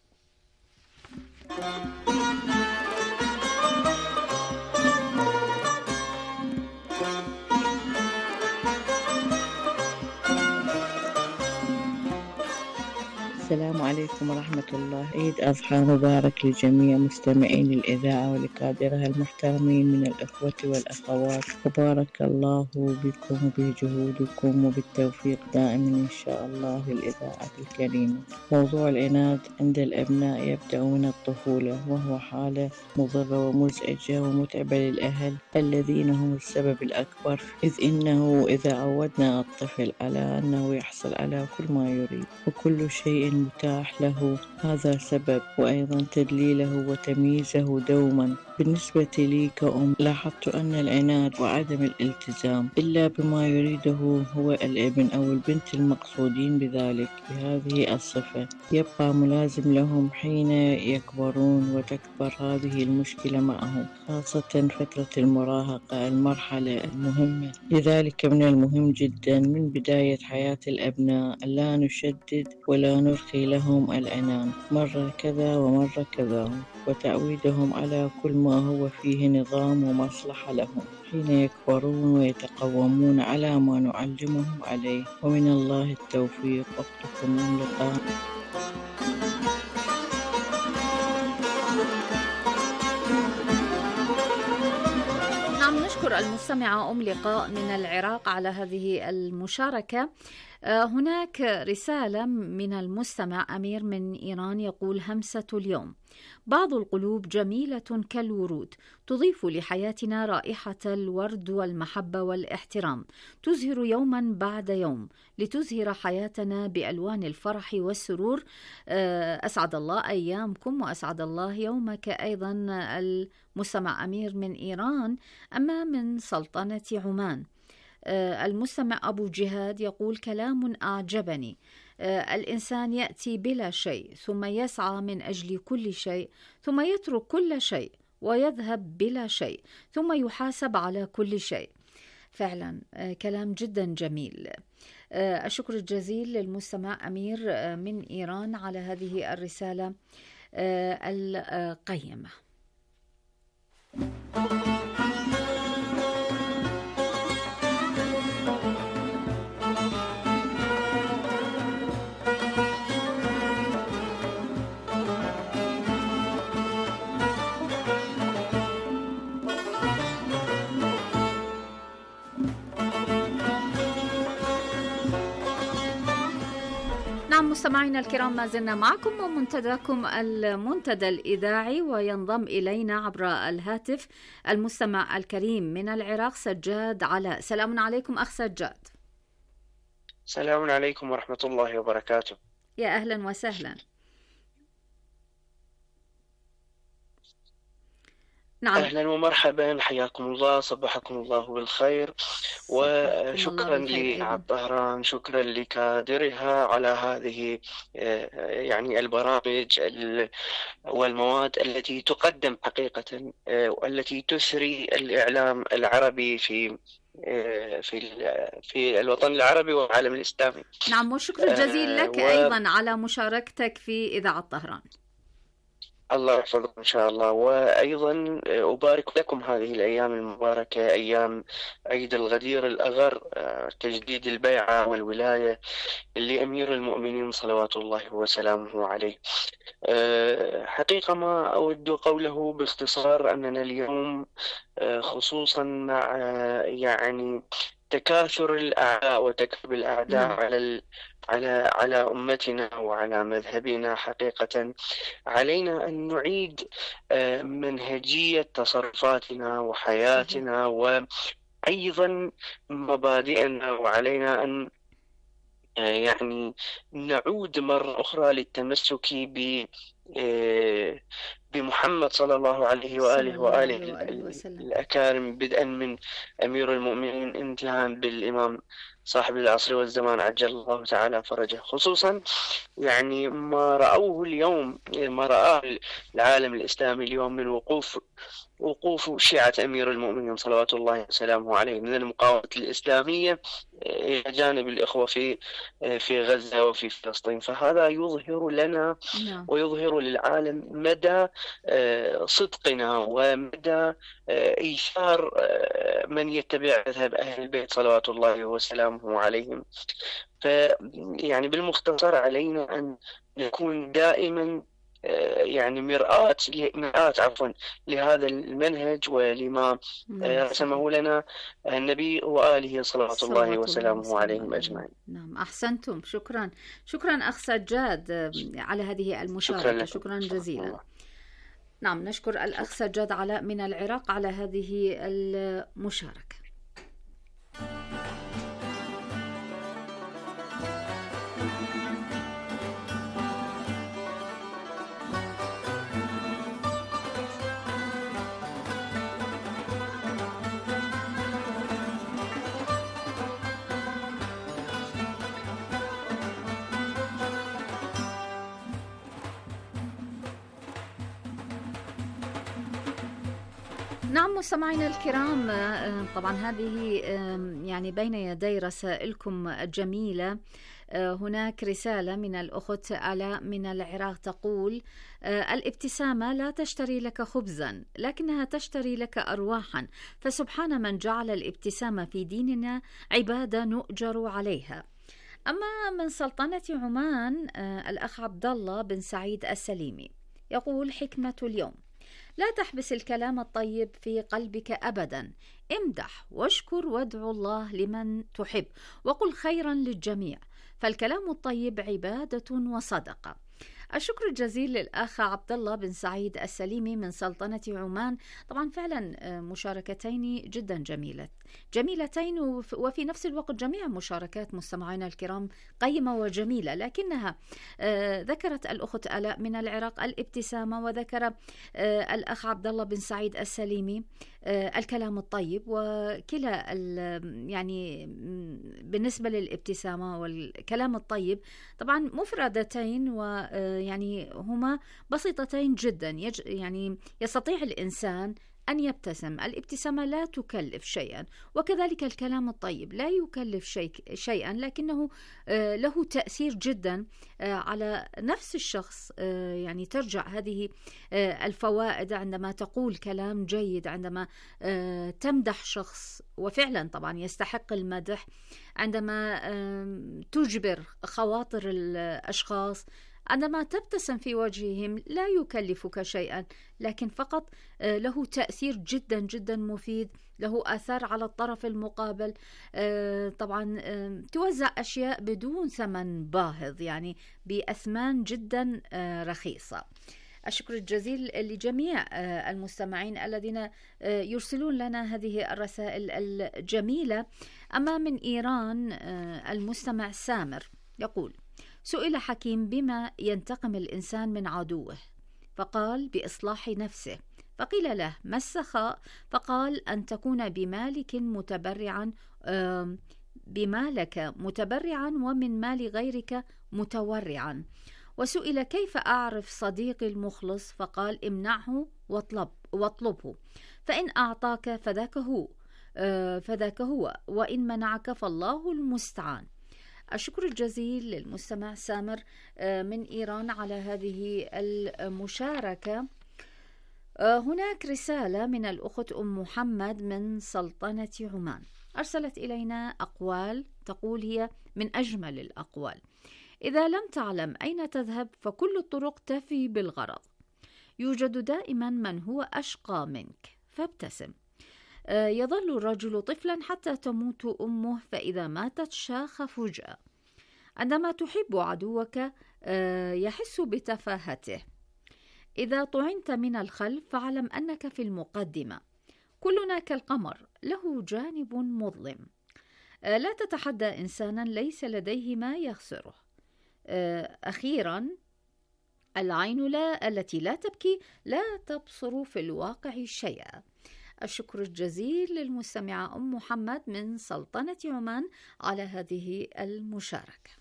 السلام عليكم ورحمة الله. عيد أضحى مبارك لجميع مستمعين الإذاعة ولكادرها المحترمين من الأخوة والأخوات، وبارك الله بكم وبجهودكم وبالتوفيق دائما إن شاء الله للإذاعة الكريمة. موضوع العناد عند الأبناء يبدأ من الطفولة، وهو حالة مضرة ومزعجة ومتعبة للأهل الذين هم السبب الأكبر، إذ إنه إذا عودنا الطفل على أنه يحصل على كل ما يريد وكل شيء متاح له، هذا سبب، وأيضا تدليله وتمييزه دوما. بالنسبة لي كأم لاحظت أن العناد وعدم الالتزام إلا بما يريده هو الابن أو البنت المقصودين بذلك بهذه الصفة يبقى ملازم لهم حين يكبرون وتكبر هذه المشكلة معهم، خاصة فترة المراهقة المرحلة المهمة. لذلك من المهم جدا من بداية حياة الأبناء لا نشدد ولا نرخي لهم العنان، مرة كذا ومرة كذا، وتعويدهم على كل ما هو فيه نظام ومصلحة لهم حين يكبرون ويتقومون على ما نعلمهم عليه. ومن الله التوفيق. أختكم من لقاء. نعم، نشكر المستمعة أم لقاء من العراق على هذه المشاركة. هناك رسالة من المستمع أمير من إيران يقول: همسة اليوم: بعض القلوب جميلة كالورود، تضيف لحياتنا رائحة الورد والمحبة والاحترام، تزهر يوما بعد يوم لتزهر حياتنا بألوان الفرح والسرور. أسعد الله أيامكم وأسعد الله يومك. أيضا المستمع أمير من إيران. أما من سلطنة عمان المستمع أبو جهاد يقول: كلام أعجبني. الإنسان يأتي بلا شيء ثم يسعى من أجل كل شيء ثم يترك كل شيء ويذهب بلا شيء ثم يحاسب على كل شيء. فعلا كلام جدا جميل. الشكر الجزيل للمستمع أمير من إيران على هذه الرسالة القيمة. مستمعينا الكرام، ما زلنا معكم ومنتداكم المنتدى الإذاعي، وينضم إلينا عبر الهاتف المستمع الكريم من العراق سجاد علاء. سلام عليكم أخ سجاد. سلام عليكم ورحمة الله وبركاته. يا أهلا وسهلا. نعم. أهلا ومرحبا، حياكم الله، صبحكم الله بالخير، وشكرا لعبد طهران، شكرا لكادرها على هذه يعني البرامج والمواد التي تقدم حقيقة، والتي تثري الإعلام العربي في في في الوطن العربي والعالم الإسلامي. نعم، والشكر الجزيل لك و... أيضا على مشاركتك في إذاعة طهران. الله يحفظكم إن شاء الله. وأيضا أبارك لكم هذه الأيام المباركة، أيام عيد الغدير الأغر، تجديد البيعة والولاية لأمير المؤمنين صلوات الله وسلامه عليه. حقيقة ما أود قوله باختصار أننا اليوم خصوصا مع يعني تكاثر الأعداء وتكب الأعداء م. على على على أمتنا وعلى مذهبنا، حقيقة علينا أن نعيد منهجية تصرفاتنا وحياتنا وأيضا مبادئنا، وعلينا أن يعني نعود مرة أخرى للتمسك ب بمحمد صلى الله عليه وآله وآله الأكارم، بدءا من أمير المؤمنين انتهاء بالإمام صاحب العصر والزمان عجل الله تعالى فرجه. خصوصا يعني ما رأوه اليوم، ما رآه العالم الإسلامي اليوم من وقوف وقوف شيعة أمير المؤمنين صلوات الله وسلامه عليه من المقاومة الإسلامية إلى جانب الإخوة في في غزة وفي فلسطين. فهذا يظهر لنا ويظهر للعالم مدى صدقنا ومدى إيثار من يتبع مذهب أهل البيت صلوات الله وسلامه عليهم. فيعني بالمختصر علينا أن نكون دائما يعني مرآة مرآة عفوا لهذا المنهج ولما رسمه لنا النبي وآله صلوات الله وسلامه عليهم أجمعين. نعم، أحسنتم. شكرا شكرا أخ سجاد على هذه المشاركة. شكرا, شكرا جزيلا. نعم، نشكر الأخ سجاد علاء من العراق على هذه المشاركة. نعم مستمعينا الكرام، طبعا هذه يعني بين يدي رسائلكم الجميلة. هناك رسالة من الأخت آلاء من العراق تقول: الابتسامة لا تشتري لك خبزا لكنها تشتري لك أرواحا، فسبحان من جعل الابتسامة في ديننا عبادة نؤجر عليها. أما من سلطنة عمان الأخ عبد الله بن سعيد السليمي يقول: حكمة اليوم: لا تحبس الكلام الطيب في قلبك أبدا، امدح واشكر وادعو الله لمن تحب وقل خيرا للجميع، فالكلام الطيب عبادة وصدقة. الشكر الجزيل للأخ عبد الله بن سعيد السليمي من سلطنة عمان. طبعا فعلا مشاركتين جدا جميلة جميلتين وفي نفس الوقت جميع مشاركات مستمعينا الكرام قيمة وجميلة، لكنها ذكرت الأخت آلاء من العراق الابتسامة، وذكر الأخ عبد الله بن سعيد السليمي الكلام الطيب. وكلا يعني بالنسبة للابتسامة والكلام الطيب طبعا مفردتين ويعني هما بسيطتين جدا، يعني يستطيع الإنسان أن يبتسم. الابتسامة لا تكلف شيئا، وكذلك الكلام الطيب لا يكلف شيء شيئا، لكنه له تأثير جدا على نفس الشخص. يعني ترجع هذه الفوائد عندما تقول كلام جيد، عندما تمدح شخص وفعلا طبعا يستحق المدح، عندما تجبر خواطر الأشخاص، عندما تبتسم في وجههم لا يكلفك شيئا، لكن فقط له تأثير جدا جدا مفيد، له أثر على الطرف المقابل. طبعا توزع أشياء بدون ثمن باهظ، يعني بأثمان جدا رخيصة. الشكر الجزيل لجميع المستمعين الذين يرسلون لنا هذه الرسائل الجميلة. أما من إيران المستمع سامر يقول: سئل حكيم بما ينتقم الإنسان من عدوه، فقال: بإصلاح نفسه. فقيل له: ما السخاء؟ فقال: أن تكون بمالك متبرعا بمالك متبرعا ومن مال غيرك متورعا. وسئل: كيف أعرف صديقي المخلص؟ فقال: امنعه واطلب واطلبه، فإن أعطاك فذاك هو فذاك هو وإن منعك فالله المستعان. الشكر الجزيل للمستمع سامر من إيران على هذه المشاركة. هناك رسالة من الأخت أم محمد من سلطنة عمان، أرسلت إلينا أقوال تقول هي من أجمل الأقوال: إذا لم تعلم أين تذهب فكل الطرق تفي بالغرض، يوجد دائما من هو أشقى منك فابتسم. يظل الرجل طفلا حتى تموت أمه، فإذا ماتت شاخ فجأة. عندما تحب عدوك يحس بتفاهته. إذا طعنت من الخلف فاعلم أنك في المقدمة. كلنا كالقمر له جانب مظلم. لا تتحدى إنسانا ليس لديه ما يخسره. أخيرا، العين لا التي لا تبكي لا تبصر في الواقع شيئا. الشكر الجزيل للمستمعة أم محمد من سلطنة عمان على هذه المشاركة.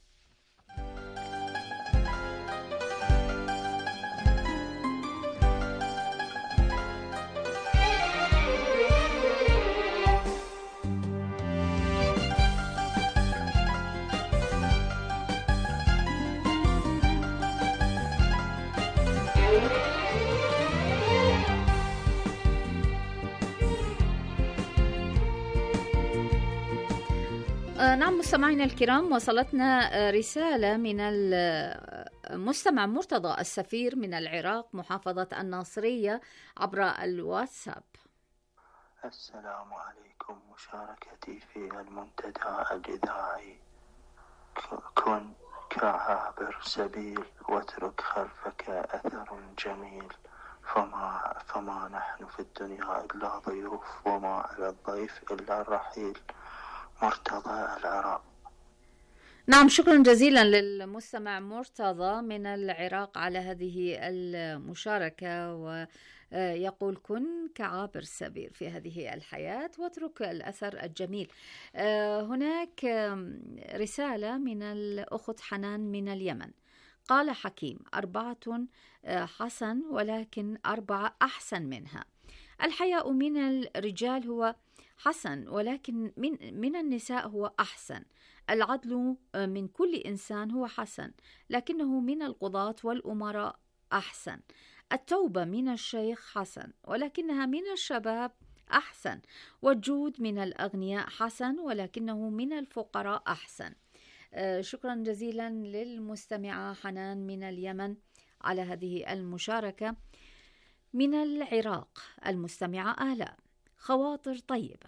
نعم مستمعينا الكرام، وصلتنا رسالة من المستمع مرتضى السفير من العراق محافظة الناصرية عبر الواتساب. السلام عليكم. مشاركتي في المنتدى الإذاعي: كن كعابر سبيل واترك خلفك أثر جميل، فما, فما نحن في الدنيا إلا ضيوف، وما على الضيف إلا الرحيل. مرتضى العراق. نعم، شكرا جزيلا للمستمع مرتضى من العراق على هذه المشاركة، ويقول: كن كعابر سبيل في هذه الحياة واترك الأثر الجميل. هناك رسالة من الأخت حنان من اليمن، قال حكيم: أربعة حسن ولكن أربعة أحسن منها. الحياء من الرجال هو حسن، ولكن من, من النساء هو أحسن. العدل من كل إنسان هو حسن، لكنه من القضاة والأمراء أحسن. التوبة من الشيخ حسن، ولكنها من الشباب أحسن. والجود من الأغنياء حسن، ولكنه من الفقراء أحسن. شكرا جزيلا للمستمعة حنان من اليمن على هذه المشاركة. من العراق المستمعة آلاء: خواطر طيبة،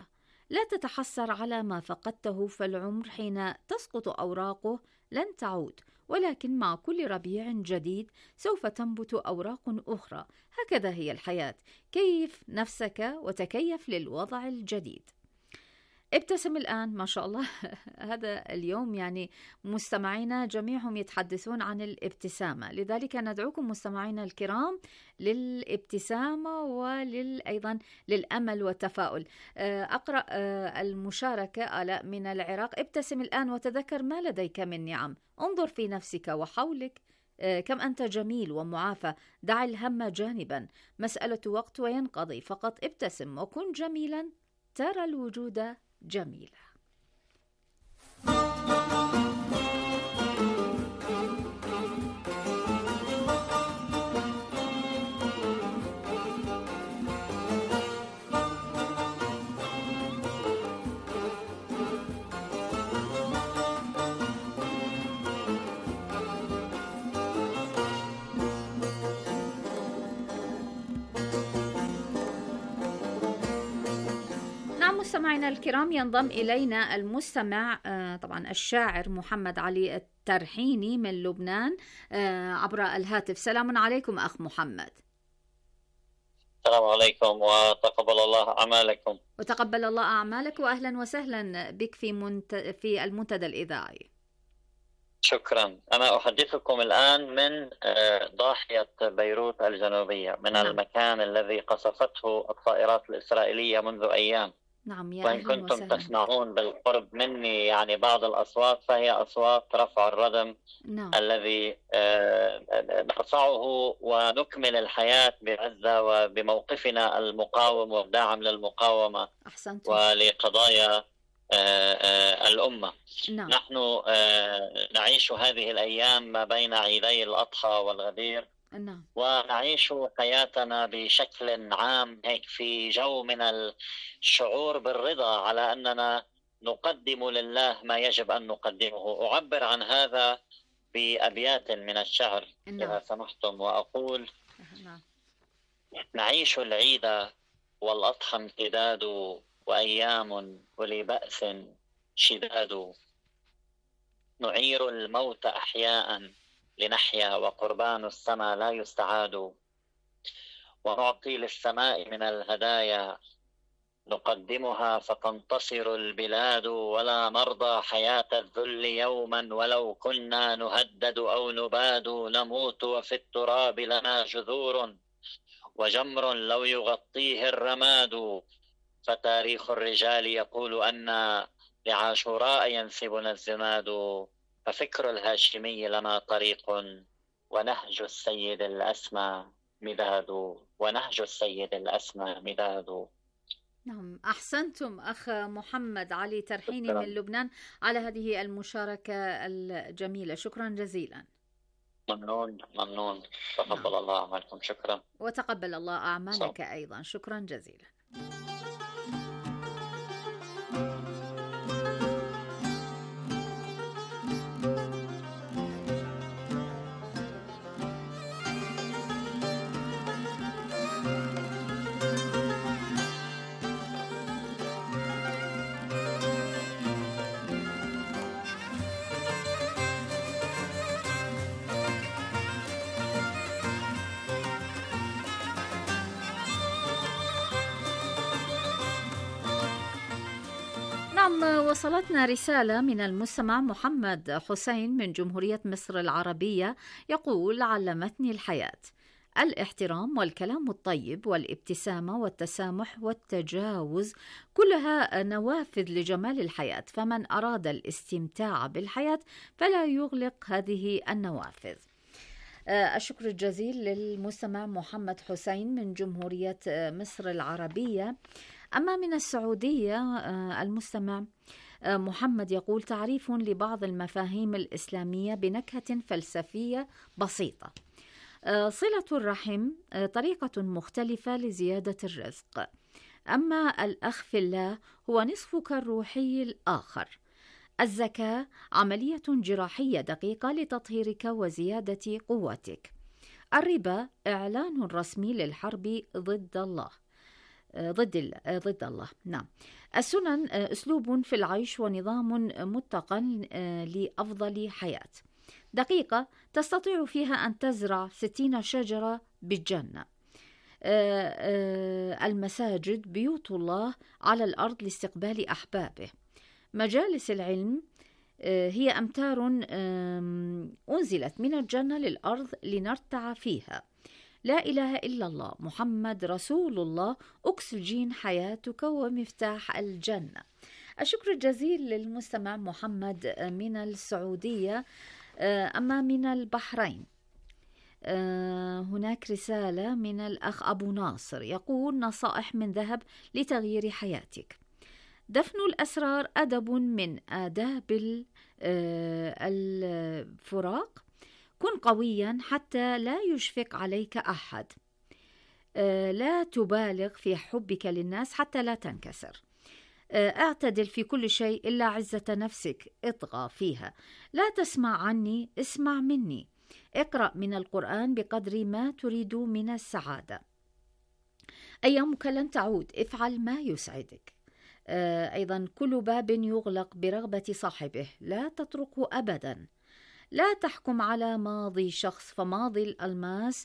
لا تتحسر على ما فقدته، فالعمر حين تسقط أوراقه لن تعود، ولكن مع كل ربيع جديد سوف تنبت أوراق أخرى. هكذا هي الحياة، كيف نفسك وتكيف للوضع الجديد. ابتسم الآن. ما شاء الله هذا اليوم يعني مستمعينا جميعهم يتحدثون عن الابتسامة، لذلك ندعوكم مستمعينا الكرام للابتسامة وأيضا للأمل والتفاؤل. أقرأ المشاركة آلاء من العراق: ابتسم الآن وتذكر ما لديك من نعم، انظر في نفسك وحولك كم أنت جميل ومعافى، دع الهم جانبا، مسألة وقت وينقضي، فقط ابتسم وكن جميلا ترى الوجود جميلة. مستمعينا الكرام، ينضم إلينا المستمع طبعا الشاعر محمد علي الترحيني من لبنان عبر الهاتف. سلام عليكم أخ محمد. السلام عليكم وتقبل الله أعمالكم. وتقبل الله أعمالك، وأهلا وسهلا بك في منت... في المنتدى الإذاعي. شكرا. أنا أحدثكم الآن من ضاحية بيروت الجنوبية، من نعم. المكان الذي قصفته الطائرات الإسرائيلية منذ أيام. نعم يا وإن كنتم وسهلا. تسمعون بالقرب مني يعني بعض الأصوات، فهي أصوات رفع الردم نعم. الذي نرفعه ونكمل الحياة بعزة وبموقفنا المقاوم والداعم للمقاومة أحسنتم. ولقضايا الأمة. نعم. نحن نعيش هذه الأيام ما بين عيدي الأضحى والغدير، نعم. ونعيش حياتنا بشكل عام هيك في جو من الشعور بالرضا على أننا نقدم لله ما يجب أن نقدمه. أعبر عن هذا بأبيات من الشعر نعم. إذا سمحتم، وأقول: نعم. نعيش العيد والأضحى امتداد، وأيام ولي بأس شداد، نعير الموت أحياء لنحيا، وقربان السماء لا يستعاد، ونعطي للسماء من الهدايا نقدمها فتنتصر البلاد، ولا نرضى حياة الذل يوما ولو كنا نهدد أو نباد، نموت وفي التراب لنا جذور وجمر لو يغطيه الرماد، فتاريخ الرجال يقول أن لعاشوراء ينسبنا الزماد، ففكر الهاشمي لنا طريق ونهج السيد الأسمى مداد، ونهج السيد الأسمى مداد. نعم، أحسنتم أخ محمد علي ترحيني شكرا. من لبنان على هذه المشاركة الجميلة، شكرا جزيلا. ممنون ممنون، تقبل نعم. الله أعمالكم. شكرا. وتقبل الله أعمالك صح. أيضا شكرا جزيلا. وصلتنا رسالة من المستمع محمد حسين من جمهورية مصر العربية، يقول: علمتني الحياة الاحترام والكلام الطيب والابتسامة والتسامح والتجاوز، كلها نوافذ لجمال الحياة، فمن أراد الاستمتاع بالحياة فلا يغلق هذه النوافذ. الشكر الجزيل للمستمع محمد حسين من جمهورية مصر العربية. أما من السعودية المستمع محمد يقول: تعريف لبعض المفاهيم الإسلامية بنكهة فلسفية بسيطة. صلة الرحم طريقة مختلفة لزيادة الرزق، أما الأخ في الله هو نصفك الروحي الآخر. الزكاة عملية جراحية دقيقة لتطهيرك وزيادة قوتك. الربا إعلان رسمي للحرب ضد الله. ضد ضد الله. نعم. السنن أسلوب في العيش ونظام متقن لأفضل حياة. دقيقة تستطيع فيها أن تزرع ستين شجرة بالجنة. المساجد بيوت الله على الأرض لاستقبال أحبابه. مجالس العلم هي أمتار أنزلت من الجنة للأرض لنرتع فيها. لا إله إلا الله محمد رسول الله، أكسجين حياتك ومفتاح الجنة. الشكر الجزيل للمستمع محمد من السعودية. أما من البحرين هناك رسالة من الأخ أبو ناصر يقول: نصائح من ذهب لتغيير حياتك. دفن الأسرار أدب من آداب الفراق. كن قويا حتى لا يشفق عليك أحد. لا تبالغ في حبك للناس حتى لا تنكسر. اعتدل في كل شيء إلا عزة نفسك، اطغى فيها. لا تسمع عني، اسمع مني. اقرأ من القرآن بقدر ما تريد من السعادة. أيامك لن تعود، افعل ما يسعدك. أيضا كل باب يغلق برغبة صاحبه، لا تطرقه أبدا. لا تحكم على ماضي شخص، فماضي الألماس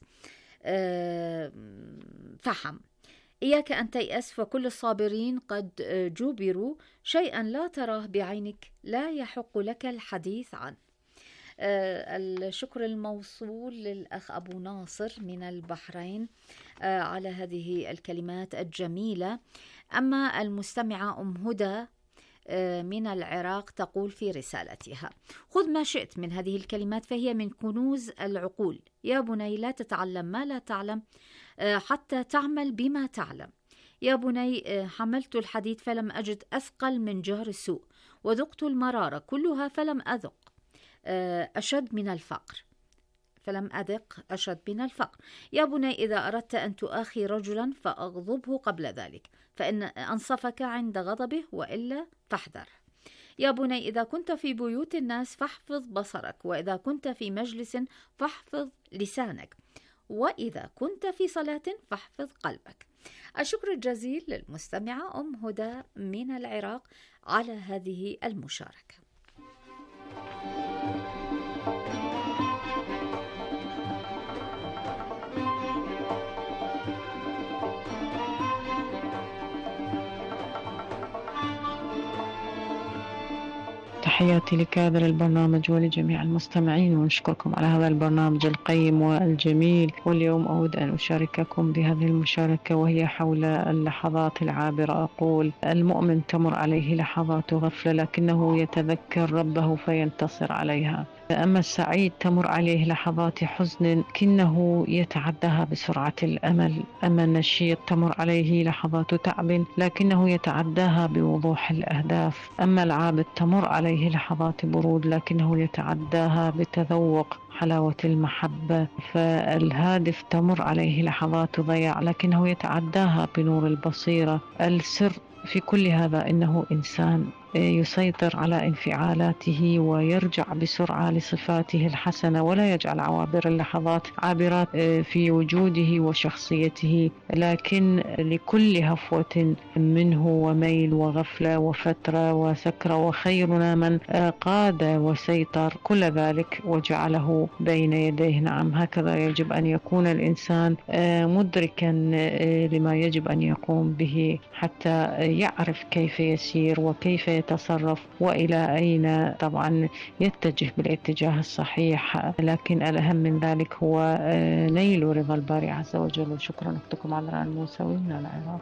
فحم. إياك أن تيأس، فكل الصابرين قد جبروا. شيئا لا تراه بعينك لا يحق لك الحديث عنه. الشكر الموصول للأخ أبو ناصر من البحرين على هذه الكلمات الجميلة. أما المستمعة أم هدى من العراق تقول في رسالتها: خذ ما شئت من هذه الكلمات فهي من كنوز العقول. يا بني لا تتعلم ما لا تعلم حتى تعمل بما تعلم. يا بني حملت الحديد فلم أجد أثقل من جار السوء، وذقت المرارة كلها فلم أذق أشد من الفقر فلم أذق أشد من الفقر. يا بني إذا أردت أن تؤاخي رجلا فأغضبه قبل ذلك، فإن أنصفك عند غضبه، وإلا فاحذر. يا بني إذا كنت في بيوت الناس فاحفظ بصرك، وإذا كنت في مجلس فاحفظ لسانك، وإذا كنت في صلاة فاحفظ قلبك. الشكر الجزيل للمستمعة أم هدى من العراق على هذه المشاركة. تحياتي لكادر البرنامج ولجميع المستمعين، ونشكركم على هذا البرنامج القيم والجميل. واليوم أود أن أشارككم بهذه المشاركة، وهي حول اللحظات العابرة. أقول: المؤمن تمر عليه لحظات غفلة لكنه يتذكر ربه فينتصر عليها. أما السعيد تمر عليه لحظات حزن لكنه يتعداها بسرعة الأمل. أما النشيط تمر عليه لحظات تعب لكنه يتعداها بوضوح الأهداف. أما العابد تمر عليه لحظات برود لكنه يتعداها بتذوق حلاوة المحبة. فالهادف تمر عليه لحظات ضياع لكنه يتعداها بنور البصيرة. السر في كل هذا إنه إنسان يسيطر على انفعالاته ويرجع بسرعة لصفاته الحسنة، ولا يجعل عوابر اللحظات عابرات في وجوده وشخصيته، لكن لكل هفوة منه وميل وغفلة وفترة وسكرة. وخيرنا من قاد وسيطر كل ذلك وجعله بين يديه. نعم، هكذا يجب أن يكون الإنسان مدركا لما يجب أن يقوم به حتى يعرف كيف يسير وكيف يتصرف وإلى أين طبعا يتجه بالاتجاه الصحيح. لكن الأهم من ذلك هو نيل رضا الباري عز وجل. شكرا. أختكم عذراء الموسوي من العراق.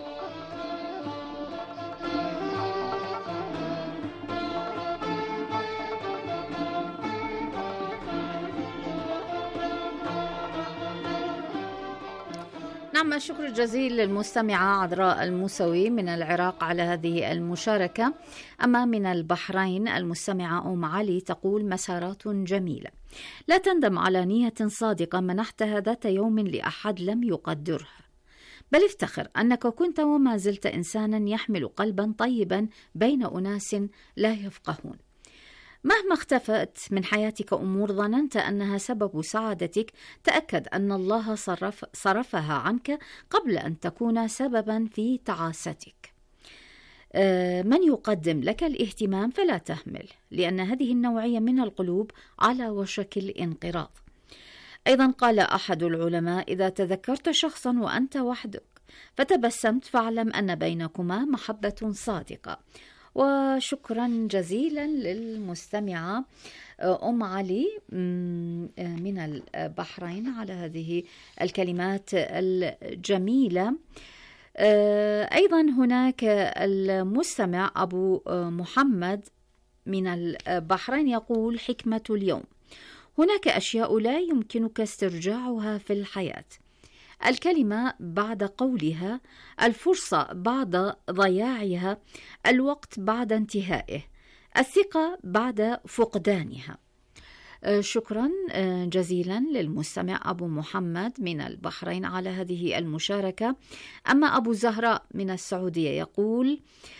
نعم، الشكر الجزيل للمستمعة عذراء الموسوي من العراق على هذه المشاركة. أما من البحرين المستمعة أم علي تقول: مسارات جميلة، لا تندم على نية صادقة منحتها ذات يوم لأحد لم يقدرها، بل افتخر أنك كنت وما زلت إنسانا يحمل قلبا طيبا بين أناس لا يفقهون. مهما اختفت من حياتك أمور ظننت أنها سبب سعادتك، تأكد أن الله صرف صرفها عنك قبل أن تكون سببا في تعاستك. من يقدم لك الاهتمام فلا تهمل، لأن هذه النوعية من القلوب على وشك الانقراض. أيضا قال أحد العلماء: إذا تذكرت شخصا وأنت وحدك فتبسمت فاعلم أن بينكما محبة صادقة. وشكرا جزيلا للمستمعة أم علي من البحرين على هذه الكلمات الجميلة. أيضا هناك المستمع أبو محمد من البحرين يقول: حكمة اليوم: هناك أشياء لا يمكنك استرجاعها في الحياة. الكلمة بعد قولها، الفرصة بعد ضياعها، الوقت بعد انتهائه، الثقة بعد فقدانها. شكرا جزيلا للمستمع أبو محمد من البحرين على هذه المشاركة. أما أبو زهراء من السعودية يقول: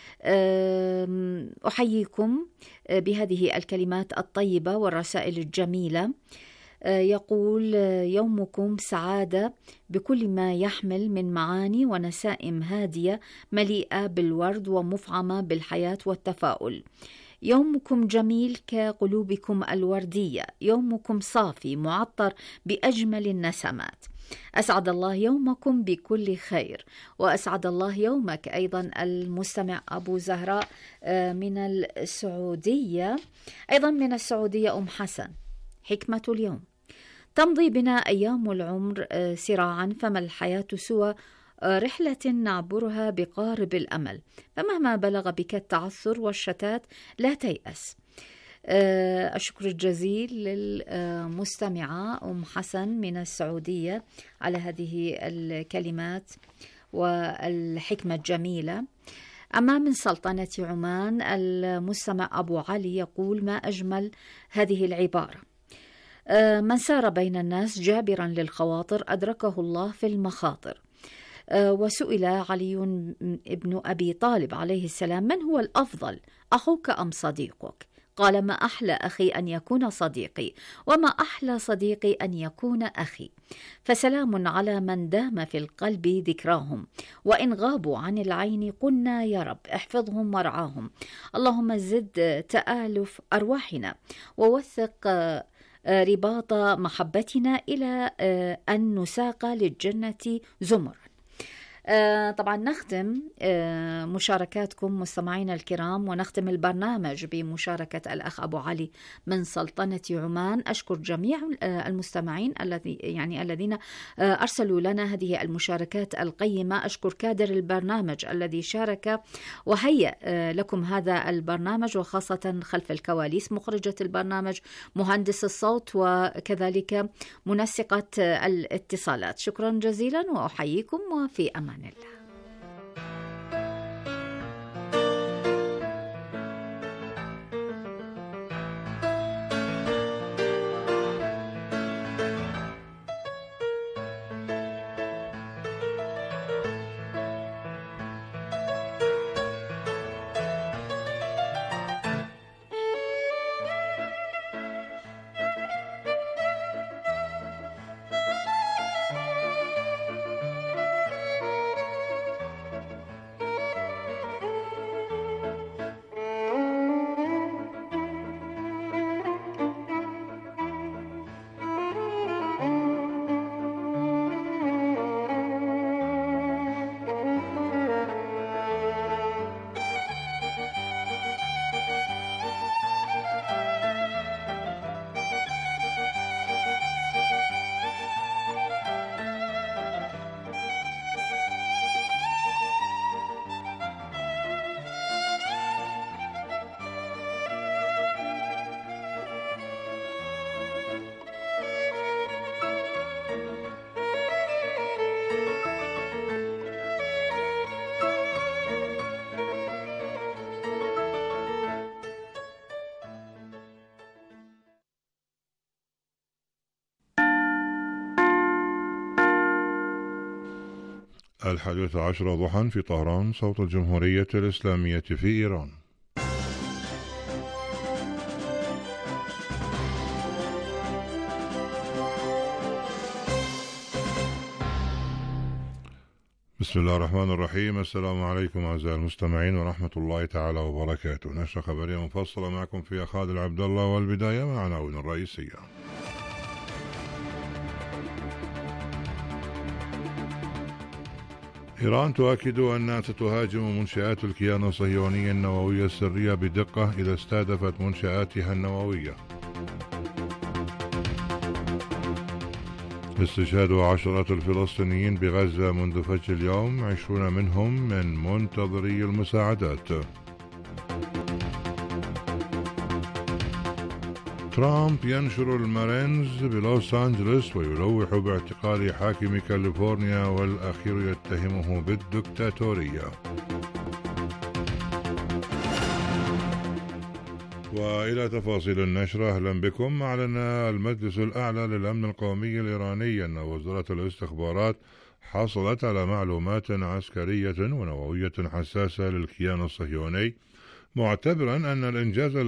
أحييكم بهذه الكلمات الطيبة والرسائل الجميلة. يقول: يومكم سعادة بكل ما يحمل من معاني ونسائم هادية مليئة بالورد ومفعمة بالحياة والتفاؤل. يومكم جميل كقلوبكم الوردية، يومكم صافي معطر بأجمل النسمات. أسعد الله يومكم بكل خير، وأسعد الله يومك أيضا المستمع أبو زهراء من السعودية. أيضا من السعودية أم حسن: حكمة اليوم: تمضي بنا أيام العمر سراعا، فما الحياة سوى رحلة نعبرها بقارب الأمل، فمهما بلغ بك التعثر والشتات لا تيأس. الشكر الجزيل للمستمعة أم حسن من السعودية على هذه الكلمات والحكمة الجميلة. أما من سلطنة عمان المستمع أبو علي يقول: ما أجمل هذه العبارة: من سار بين الناس جابرا للخواطر أدركه الله في المخاطر. وسئل علي ابن أبي طالب عليه السلام: من هو الأفضل، أخوك أم صديقك؟ قال: ما أحلى أخي أن يكون صديقي، وما أحلى صديقي أن يكون أخي. فسلام على من دام في القلب ذكراهم، وإن غابوا عن العين قلنا يا رب احفظهم وارعاهم. اللهم زد تآلف أرواحنا، ووثق رباط محبتنا إلى أن نساق للجنة زمر. آه طبعا نختم آه مشاركاتكم مستمعينا الكرام، ونختم البرنامج بمشاركة الأخ أبو علي من سلطنة عمان. أشكر جميع آه المستمعين الذي يعني الذين آه أرسلوا لنا هذه المشاركات القيمة. أشكر كادر البرنامج الذي شارك وهيأ آه لكم هذا البرنامج، وخاصة خلف الكواليس مخرجة البرنامج، مهندس الصوت، وكذلك منسقة آه الاتصالات. شكرا جزيلا وأحييكم، وفي أمان الله. الحادية عشرة ضحى في طهران، صوت الجمهورية الإسلامية في إيران. بسم الله الرحمن الرحيم. السلام عليكم أعزائي المستمعين ورحمة الله تعالى وبركاته. نشرة خبرية مفصلة معكم في خالد عبد الله، والبداية مع عناوين الرئيسية. إيران تؤكد أنها ستهاجم منشآت الكيان الصهيوني النووية السرية بدقة إذا استهدفت منشآتها النووية. استشهاد عشرات الفلسطينيين بغزة منذ فجر اليوم، عشرون منهم من منتظري المساعدات. ترامب ينشر المارينز بلوس أنجلوس ويلوح باعتقال حاكم كاليفورنيا، والأخير يتهمه بالدكتاتورية. وإلى تفاصيل النشرة. أهلا بكم. أعلن المجلس الأعلى للأمن القومي الإيراني أن وزارة الاستخبارات حصلت على معلومات عسكرية ونووية حساسة للكيان الصهيوني، معتبرا أن الإنجاز